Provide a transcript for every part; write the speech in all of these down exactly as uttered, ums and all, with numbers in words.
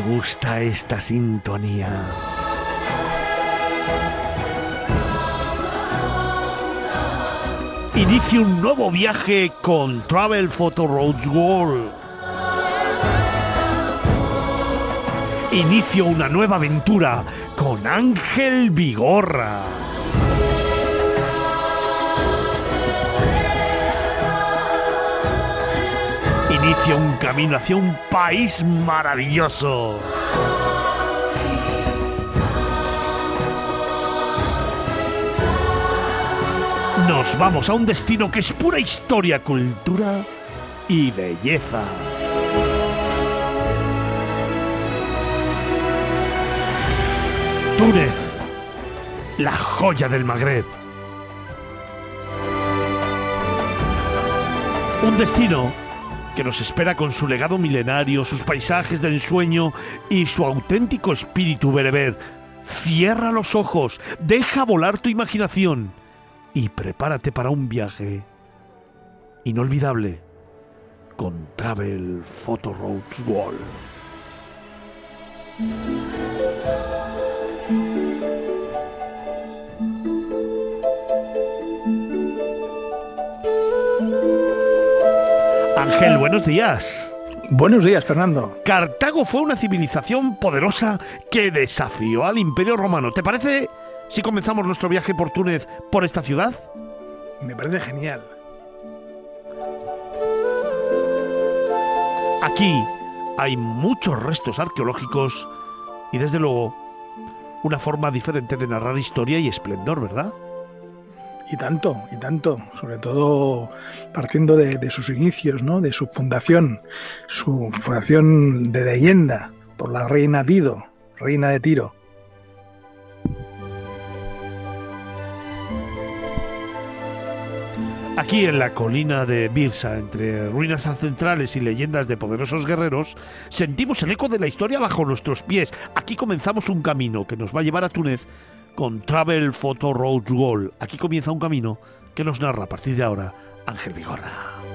gusta esta sintonía. Inicio un nuevo viaje con Travel Photo Roads World. Inicio una nueva aventura con Ángel Vigorra. Inicio un camino hacia un país maravilloso. Nos vamos a un destino que es pura historia, cultura y belleza. Túnez, la joya del Magreb. Un destino que nos espera con su legado milenario, sus paisajes de ensueño y su auténtico espíritu bereber. Cierra los ojos, deja volar tu imaginación y prepárate para un viaje inolvidable con Travel Photo Roads World. Ángel, buenos días. Buenos días, Fernando. Cartago fue una civilización poderosa que desafió al Imperio Romano. ¿Te parece si comenzamos nuestro viaje por Túnez por esta ciudad? Me parece genial. Aquí hay muchos restos arqueológicos y, desde luego, una forma diferente de narrar historia y esplendor, ¿verdad? Y tanto, y tanto, sobre todo partiendo de, de sus inicios, ¿no? De su fundación, su fundación de leyenda por la reina Dido, reina de Tiro. Aquí en la colina de Birsa, entre ruinas ancestrales y leyendas de poderosos guerreros, sentimos el eco de la historia bajo nuestros pies. Aquí comenzamos un camino que nos va a llevar a Túnez con Travel Photo Roads World. Aquí comienza un camino que nos narra a partir de ahora Ángel Vigorra.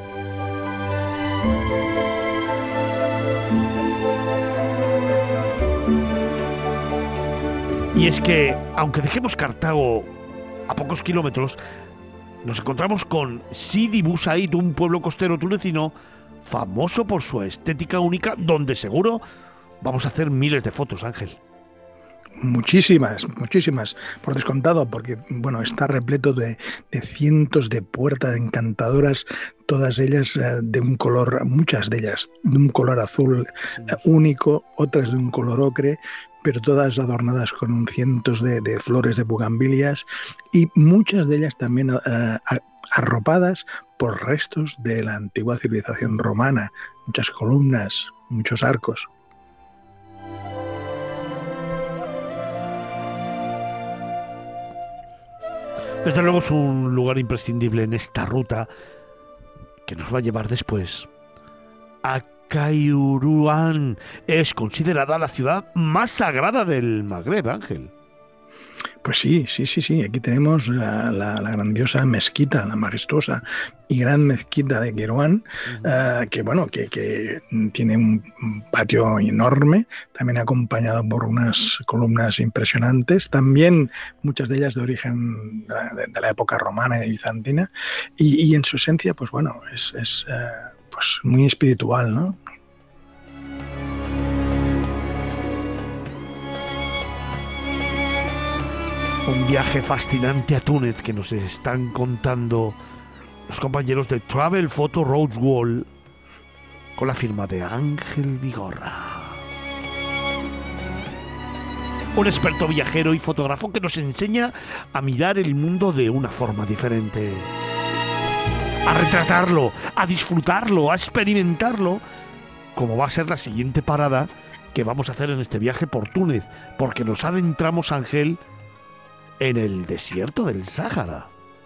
Y es que, aunque dejemos Cartago a pocos kilómetros, nos encontramos con Sidi Bou Said, un pueblo costero tunecino famoso por su estética única, donde seguro vamos a hacer miles de fotos, Ángel. Muchísimas, muchísimas, por descontado, porque bueno, está repleto de, de cientos de puertas encantadoras, todas ellas eh, de un color, muchas de ellas de un color azul eh, único, otras de un color ocre, pero todas adornadas con cientos de, de flores de bugambilias y muchas de ellas también eh, arropadas por restos de la antigua civilización romana, muchas columnas, muchos arcos. Desde luego es un lugar imprescindible en esta ruta que nos va a llevar después a Kairouan. Es considerada la ciudad más sagrada del Magreb, Ángel. Pues sí, sí, sí, sí. Aquí tenemos la, la, la grandiosa mezquita, la majestuosa y gran mezquita de Kairouan, uh-huh. uh, que bueno, que, que tiene un patio enorme, también acompañado por unas columnas impresionantes, también muchas de ellas de origen de la, de, de la época romana y bizantina, y, y en su esencia, pues bueno, es, es uh, pues muy espiritual, ¿no? Un viaje fascinante a Túnez que nos están contando los compañeros de Travel Photo Roads World con la firma de Ángel Vigorra. Un experto viajero y fotógrafo que nos enseña a mirar el mundo de una forma diferente, a retratarlo, a disfrutarlo, a experimentarlo, como va a ser la siguiente parada que vamos a hacer en este viaje por Túnez, porque nos adentramos, Ángel, en el desierto del Sáhara.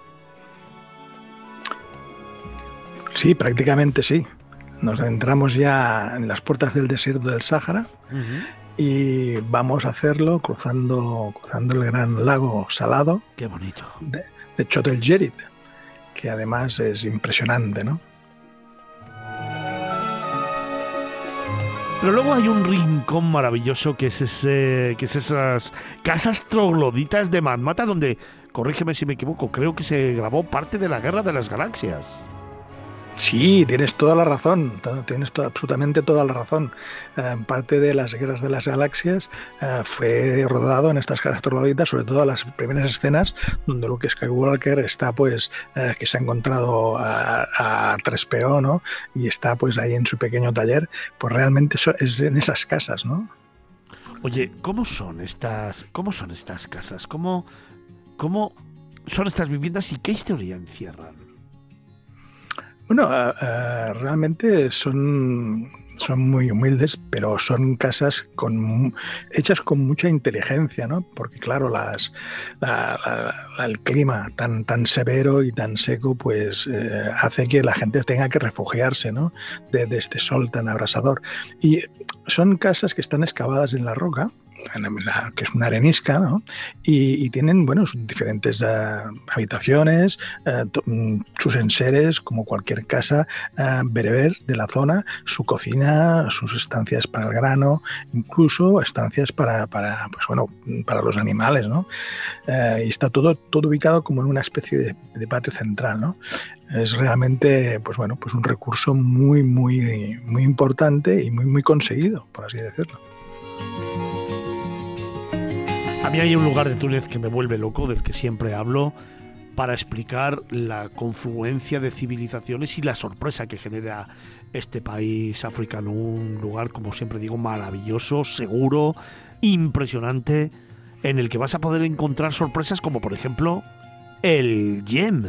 Sí, prácticamente sí. Nos adentramos ya en las puertas del desierto del Sáhara uh-huh. y vamos a hacerlo cruzando, cruzando el gran lago salado. Qué bonito. De, de Chott el Djerid, que además es impresionante, ¿no? Pero luego hay un rincón maravilloso que es ese, que es esas casas trogloditas de Matmata donde, corrígeme si me equivoco, creo que se grabó parte de la Guerra de las Galaxias. Sí, tienes toda la razón, tienes toda, absolutamente toda la razón. Eh, parte de las Guerras de las Galaxias eh, fue rodado en estas casas trogloditas, sobre todo las primeras escenas donde Luke Skywalker está, pues, eh, que se ha encontrado a, a tres P O, ¿no? Y está, pues, ahí en su pequeño taller, pues realmente eso es en esas casas, ¿no? Oye, ¿cómo son estas, cómo son estas casas? ¿Cómo, cómo son estas viviendas y qué historia encierran? Bueno, uh, uh, realmente son, son muy humildes, pero son casas con, hechas con mucha inteligencia, ¿no? Porque claro, las, la, la, el clima tan, tan severo y tan seco, pues eh, hace que la gente tenga que refugiarse, ¿no? De, de este sol tan abrasador. Y son casas que están excavadas en la roca, que es una arenisca, ¿no? Y, y tienen, bueno, diferentes uh, habitaciones, uh, to, um, sus enseres, como cualquier casa uh, bereber de la zona, su cocina, sus estancias para el grano, incluso estancias para, para pues bueno, para los animales, ¿no? Uh, y está todo, todo ubicado como en una especie de, de patio central, ¿no? Es realmente, pues bueno, pues un recurso muy, muy, muy importante y muy, muy conseguido, por así decirlo. A mí hay un lugar de Túnez que me vuelve loco, del que siempre hablo, para explicar la confluencia de civilizaciones y la sorpresa que genera este país africano. Un lugar, como siempre digo, maravilloso, seguro, impresionante, en el que vas a poder encontrar sorpresas como, por ejemplo, el Yem.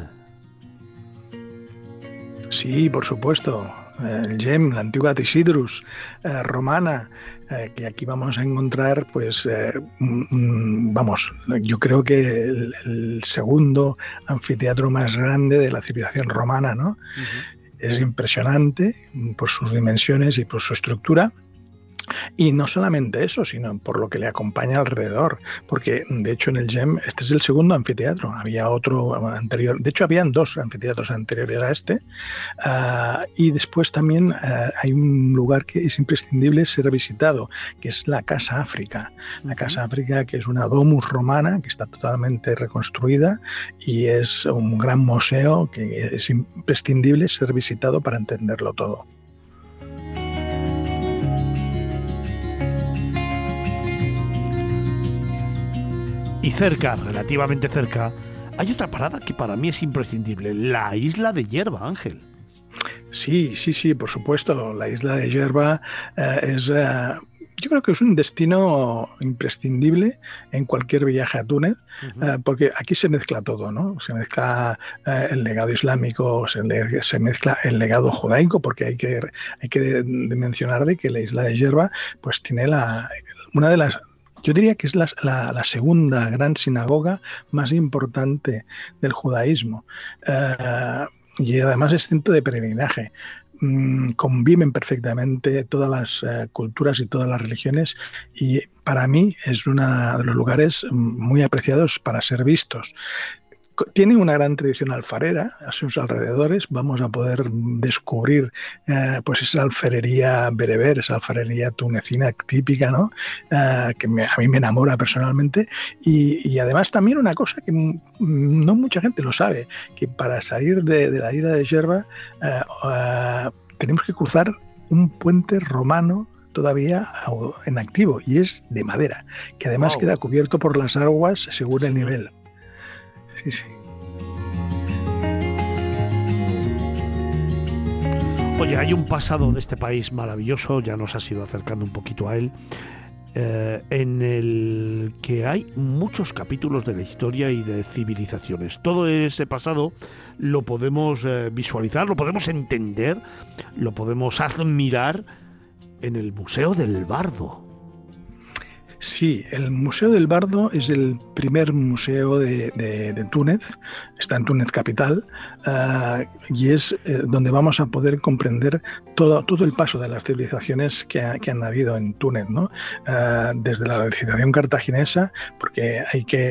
Sí, por supuesto. El Yem, la antigua Tisidrus eh, romana, eh, que aquí vamos a encontrar, pues, eh, mm, vamos, yo creo que el, el segundo anfiteatro más grande de la civilización romana, ¿no? Uh-huh. Es impresionante por sus dimensiones y por su estructura. Y no solamente eso, sino por lo que le acompaña alrededor, porque de hecho en el Yem este es el segundo anfiteatro, había otro anterior, de hecho habían dos anfiteatros anteriores a este, uh, y después también uh, hay un lugar que es imprescindible ser visitado, que es la Casa África, la Casa África, que es una domus romana que está totalmente reconstruida y es un gran museo que es imprescindible ser visitado para entenderlo todo. Y cerca, relativamente cerca, hay otra parada que para mí es imprescindible, la isla de Yerba, Ángel. Sí, sí, sí, por supuesto. La isla de Yerba eh, es, eh, yo creo que es un destino imprescindible en cualquier viaje a Túnez, uh-huh. eh, porque aquí se mezcla todo, ¿no? Se mezcla eh, el legado islámico, se, le, se mezcla el legado judaico, porque hay que, hay que de, de mencionar de que la isla de Yerba, pues tiene la, una de las Yo diría que es la, la, la segunda gran sinagoga más importante del judaísmo. Uh, y además es centro de peregrinaje. Mm, conviven perfectamente todas las uh, culturas y todas las religiones y para mí es uno de los lugares muy apreciados para ser vistos. Tiene una gran tradición alfarera a sus alrededores. Vamos a poder descubrir eh, pues esa alfarería bereber, esa alfarería tunecina típica, ¿no? Eh, que me, a mí me enamora personalmente. Y, y además también una cosa que no mucha gente lo sabe, que para salir de, de la isla de Yerba eh, eh, tenemos que cruzar un puente romano todavía en activo y es de madera, que además wow. queda cubierto por las aguas según sí, el nivel. Sí, sí. Oye, hay un pasado de este país maravilloso, ya nos has ido acercando un poquito a él, eh, en el que hay muchos capítulos de la historia y de civilizaciones. Todo ese pasado lo podemos eh, visualizar, lo podemos entender, lo podemos admirar en el Museo del Bardo. Sí, el Museo del Bardo es el primer museo de, de, de Túnez, está en Túnez capital, uh, y es eh, donde vamos a poder comprender todo, todo el paso de las civilizaciones que, ha, que han habido en Túnez, ¿no? Uh, desde la civilización cartaginesa, porque hay que,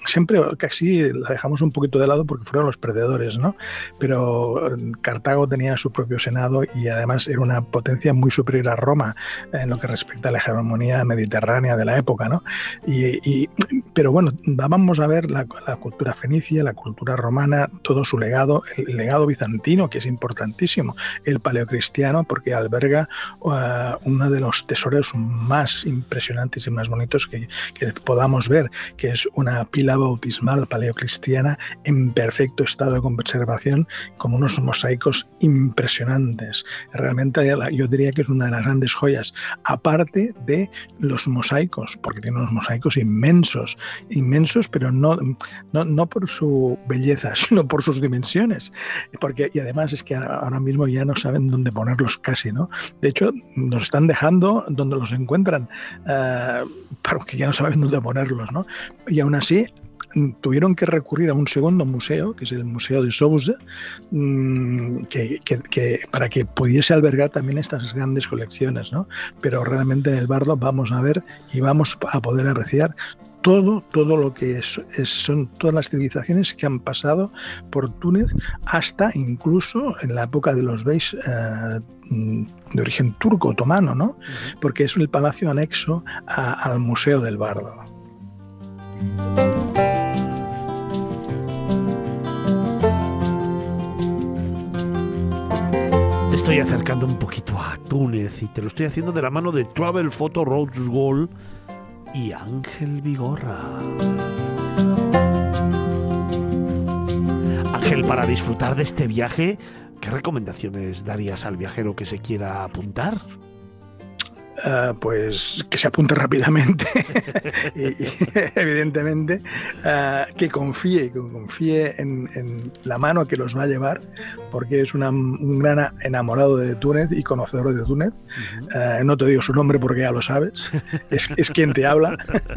siempre casi la dejamos un poquito de lado porque fueron los perdedores, ¿no? Pero Cartago tenía su propio senado y además era una potencia muy superior a Roma en lo que respecta a la hegemonía mediterránea de la época, ¿no? Y, y, pero bueno, vamos a ver la, la cultura fenicia, la cultura romana, todo su legado, el legado bizantino, que es importantísimo, el paleocristiano, porque alberga uh, uno de los tesoros más impresionantes y más bonitos que, que podamos ver, que es una pila bautismal paleocristiana en perfecto estado de conservación, con unos mosaicos impresionantes. Realmente yo diría que es una de las grandes joyas, aparte de los mosaicos, porque tiene unos mosaicos inmensos, inmensos, pero no, no, no por su belleza, sino por sus dimensiones, porque, y además es que ahora mismo ya no saben dónde ponerlos casi, ¿no? De hecho, nos están dejando donde los encuentran, uh, porque ya no saben dónde ponerlos, ¿no? Y aún así tuvieron que recurrir a un segundo museo, que es el Museo de Sousa, que, que, que, para que pudiese albergar también estas grandes colecciones, ¿no? Pero realmente en el Bardo vamos a ver y vamos a poder apreciar todo, todo lo que es, es, son todas las civilizaciones que han pasado por Túnez, hasta incluso en la época de los beys eh, de origen turco, otomano, ¿no? Porque es el palacio anexo a, al Museo del Bardo. Estoy acercando un poquito a Túnez y te lo estoy haciendo de la mano de Travel Photo Roads Gold y Ángel Vigorra. Ángel, para disfrutar de este viaje, ¿qué recomendaciones darías al viajero que se quiera apuntar? Uh, pues que se apunte rápidamente y, y evidentemente uh, que confíe, que confíe en, en la mano que los va a llevar, porque es una, un gran enamorado de Túnez y conocedor de Túnez. Uh-huh. Uh, no te digo su nombre porque ya lo sabes, es, es quien te habla.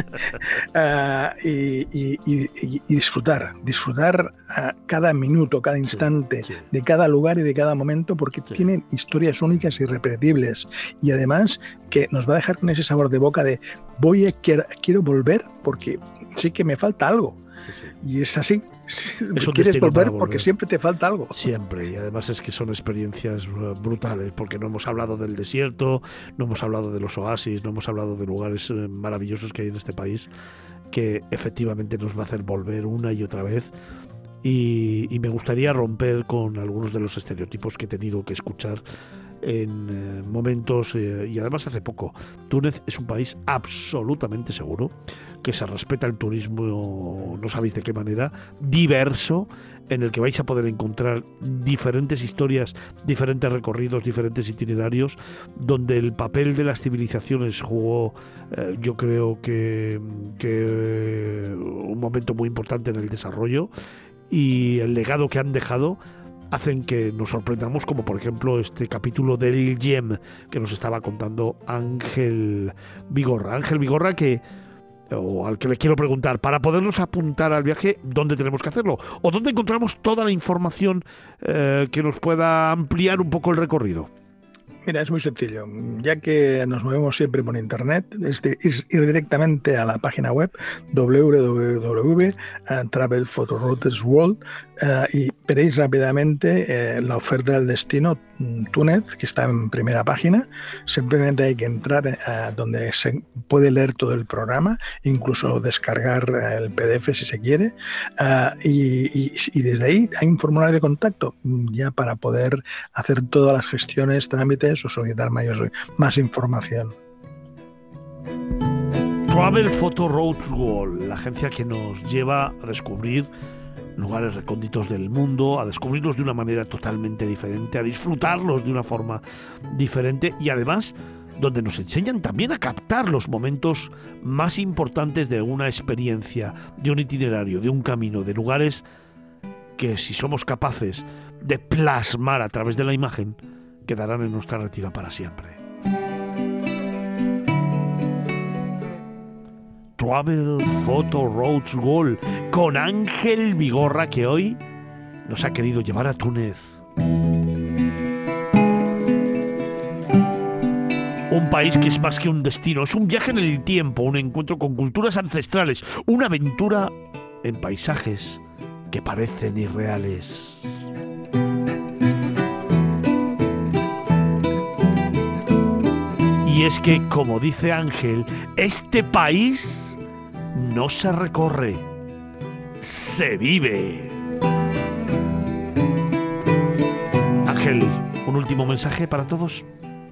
uh, y, y, y, y disfrutar, disfrutar uh, cada minuto, cada instante, sí, sí. de cada lugar y de cada momento, porque sí. tienen historias únicas y irrepetibles, y además que nos va a dejar con ese sabor de boca de voy a quiero, quiero volver porque sí que me falta algo. Sí, sí. Y es así. Es quieres volver, volver porque siempre te falta algo. Siempre, y además es que son experiencias brutales, porque no hemos hablado del desierto, no hemos hablado de los oasis, no hemos hablado de lugares maravillosos que hay en este país, que efectivamente nos va a hacer volver una y otra vez. Y, y me gustaría romper con algunos de los estereotipos que he tenido que escuchar en eh, momentos, eh, y además hace poco. Túnez es un país absolutamente seguro, que se respeta el turismo, no sabéis de qué manera, diverso, en el que vais a poder encontrar diferentes historias, diferentes recorridos, diferentes itinerarios, donde el papel de las civilizaciones jugó, eh, yo creo que, que eh, un momento muy importante en el desarrollo, y el legado que han dejado hacen que nos sorprendamos, como por ejemplo este capítulo del Yem que nos estaba contando Ángel Vigorra. Ángel Vigorra, que o al que le quiero preguntar, para podernos apuntar al viaje, ¿dónde tenemos que hacerlo? ¿O dónde encontramos toda la información eh, que nos pueda ampliar un poco el recorrido? Mira, es muy sencillo. Ya que nos movemos siempre por internet, es, de, es ir directamente a la página web doble u doble u doble u punto travel photo routes world uh, y veréis rápidamente eh, la oferta del destino Túnez, que está en primera página. Simplemente hay que entrar uh, donde se puede leer todo el programa, incluso descargar uh, el P D F si se quiere, uh, y, y, y desde ahí hay un formulario de contacto ya para poder hacer todas las gestiones, trámites o solicitar mayor, más información. Travel Photo Roads World, la agencia que nos lleva a descubrir lugares recónditos del mundo, a descubrirlos de una manera totalmente diferente, a disfrutarlos de una forma diferente, y además donde nos enseñan también a captar los momentos más importantes de una experiencia, de un itinerario, de un camino, de lugares que, si somos capaces de plasmar a través de la imagen, quedarán en nuestra retina para siempre. Travel Photo Roads Gold con Ángel Vigorra, que hoy nos ha querido llevar a Túnez. Un país que es más que un destino, es un viaje en el tiempo, un encuentro con culturas ancestrales, una aventura en paisajes que parecen irreales. Y es que, como dice Ángel, este país no se recorre, se vive. Ángel, un último mensaje para todos.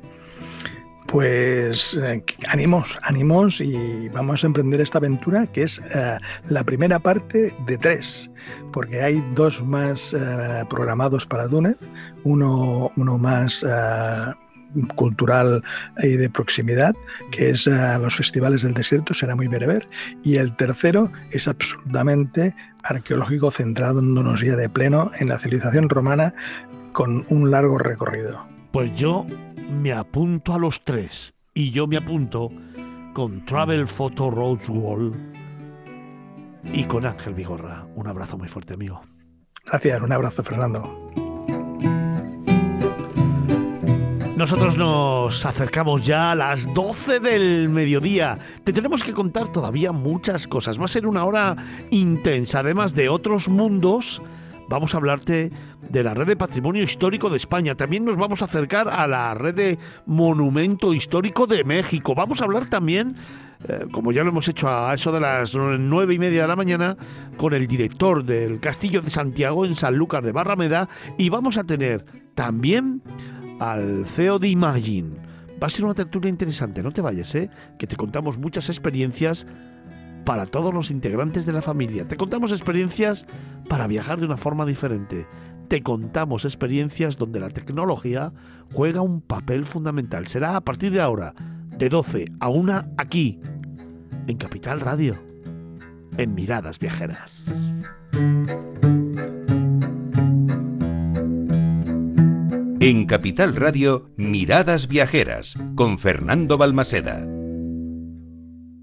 Pues eh, ánimos, ánimos y vamos a emprender esta aventura que es eh, la primera parte de tres, porque hay dos más eh, programados para Túnez, uno, uno más eh, cultural y de proximidad, que es uh, los festivales del desierto, será muy bereber, y el tercero es absolutamente arqueológico, centrándonos ya de pleno en la civilización romana con un largo recorrido. Pues yo me apunto a los tres, y yo me apunto con Travel Photo Roads World y con Ángel Vigorra. Un abrazo muy fuerte, amigo. Gracias, un abrazo, Fernando. Nosotros nos acercamos ya a las doce del mediodía. Te tenemos que contar todavía muchas cosas. Va a ser una hora intensa. Además de otros mundos, vamos a hablarte de la Red de Patrimonio Histórico de España. También nos vamos a acercar a la Red de Monumento Histórico de México. Vamos a hablar también, eh, como ya lo hemos hecho a eso de las nueve y media de la mañana, con el director del Castillo de Santiago en Sanlúcar de Barrameda. Y vamos a tener también al C E O de Imagine. Va a ser una tertulia interesante, no te vayas, ¿eh? Que te contamos muchas experiencias para todos los integrantes de la familia. Te contamos experiencias para viajar de una forma diferente. Te contamos experiencias donde la tecnología juega un papel fundamental. Será a partir de ahora, de doce a una, aquí, en Capital Radio, en Miradas Viajeras. En Capital Radio, Miradas Viajeras, con Fernando Balmaseda.